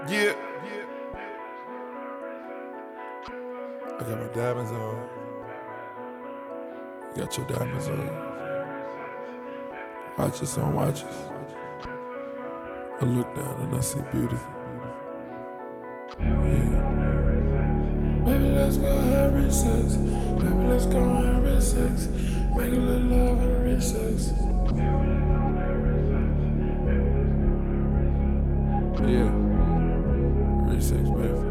Yeah. I got my diamonds on. You got your diamonds on. Watches on watches. I look down and I see beauty. Yeah. Baby, let's go have rich sex. Baby, let's go have rich sex. Make a little love and rich sex. Yeah. Rich sex, baby.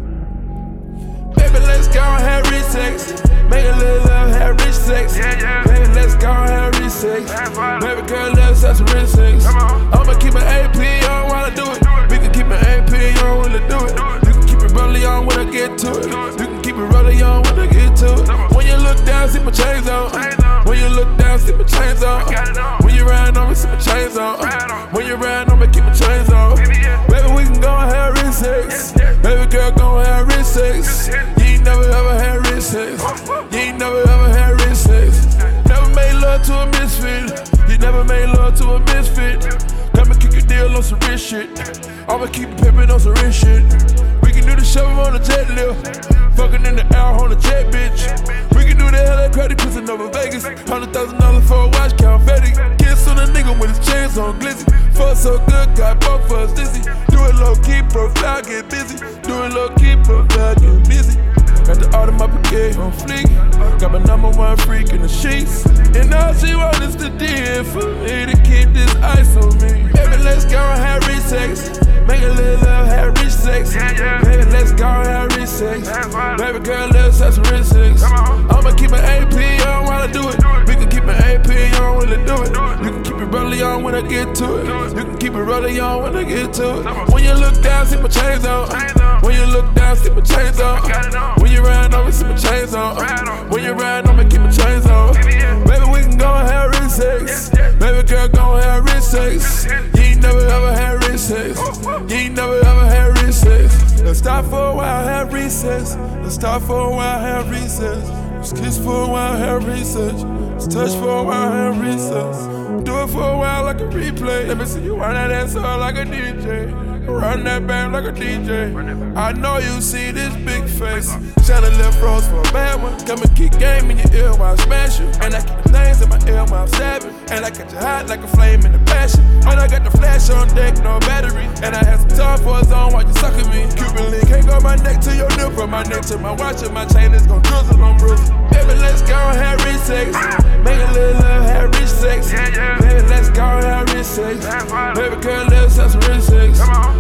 Baby, let's go have rich sex. Make a little love, have rich sex. Baby, let's go have rich sex. Baby girl, let's have some rich sex. I'ma keep my AP on while I do it. We can keep my AP on when I do it. You can keep it rolling on when I get to it. You can keep it rolling on when I get to it. When you look down, see my chains on. When you look down, see my chains on. When you ride on me, see my chains on. When you ride on me, keep my chains on. Baby, we can go and have rich sex. Baby girl, go and have rich sex. You ain't never ever had rich sex. You ain't never ever had rich sex. Never made love to a misfit. You never made love to a misfit. Come and kick a deal on some rich shit. I'ma keep pimpin' on some rich shit. We can do the show on the jet lift. Fucking in the air on the jet, bitch. We can do the hell at credit cruising over Vegas. $100,000 for a watch, confetti. Kiss on a nigga with his chains on glizzy. Fuck so good, got both of us dizzy. Do it low key, profile, get busy. Do it low key, profile, get busy. Got the art of my brigade on fleek. Got my #1 freak in the sheets. And all she want is the deal for me to keep this ice on me. Baby, let's go and have rich sex. Make a little love, have rich sex. Baby, let's go and have rich sex. Baby girl, let's have some rich sex. I'ma keep my AP on while I do it. We can keep my AP on when I do it. You can keep it rolling on when I get to it. You can keep it rolling on when I get to it. When you look down, see my chains on. When you look down, see my chains on. When you ride on me, see my chains on. When you ride on me, keep my chains on. Baby, we can go and have rich sex. Baby girl, go and have rich sex. You ain't never ever had rich sex. You ain't never ever had rich sex. Let's stop for a while, have recess. Let's stop for a while, have recess. Let's kiss for a while, have research. Let's touch for a while, have recess. Do it for a while like a replay. Let me see you run that ass up like a DJ. Run that band like a DJ. I know you see this big face. Shining left rose for a bad one. Come and kick game in your ear while I smash you. And I keep the things in my ear while I'm stabbing. And I catch you hot like a flame in the passion. And I got the flash on deck, no battery. And I had some time for a zone while you sucking me. Cuban link can't go my neck to your nipple. My neck to my watch and my chain is gon' drizzle on bruising. Baby, let's go and have rich sex. Make a little love, have rich sex. Baby, let's go and have rich sex. Baby girl, let's have some rich sex.